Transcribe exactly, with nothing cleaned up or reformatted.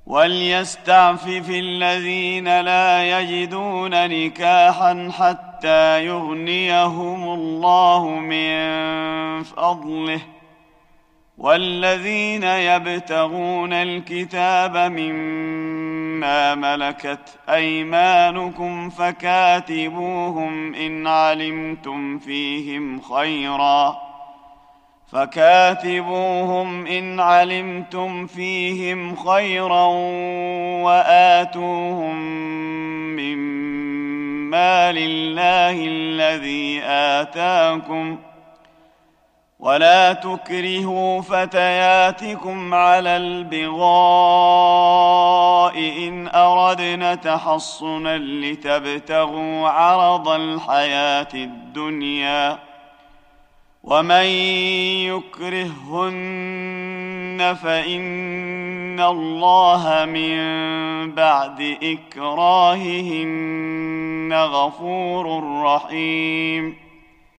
وليستعفف الذين لا يجدون نكاحا حتى يغنيهم الله من فضله، والذين يبتغون الكتاب مما ملكت أيمانكم فكاتبوهم إن علمتم فيهم خيرا فكاتبوهم إن علمتم فيهم خيرا وآتوهم من مال الله الذي آتاكم، ولا تكرهوا فتياتكم على البغاء إن أردنا تحصنا لتبتغوا عرض الحياة الدنيا، ومن يكرههن فإن الله من بعد إكراههن غفور رحيم.